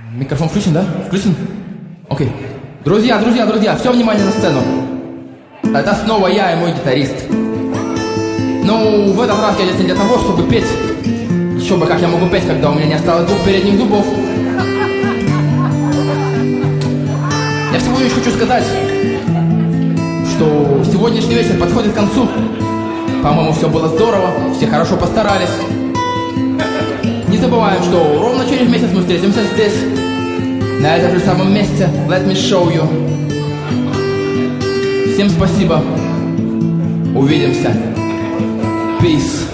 Микрофон включен, да? Включен? Окей. Друзья, все внимание на сцену. Это снова я и мой гитарист. Ну, в этот раз я здесь не для того, чтобы петь. Еще бы, как я могу петь, когда у меня не осталось двух передних зубов. Я всего лишь хочу сказать, что сегодняшний вечер подходит к концу. По-моему, все было здорово, все хорошо постарались. Не забываем, что ровно через месяц мы встретимся здесь, на этом же самом месте. Let me show you. Всем спасибо. Увидимся. Peace.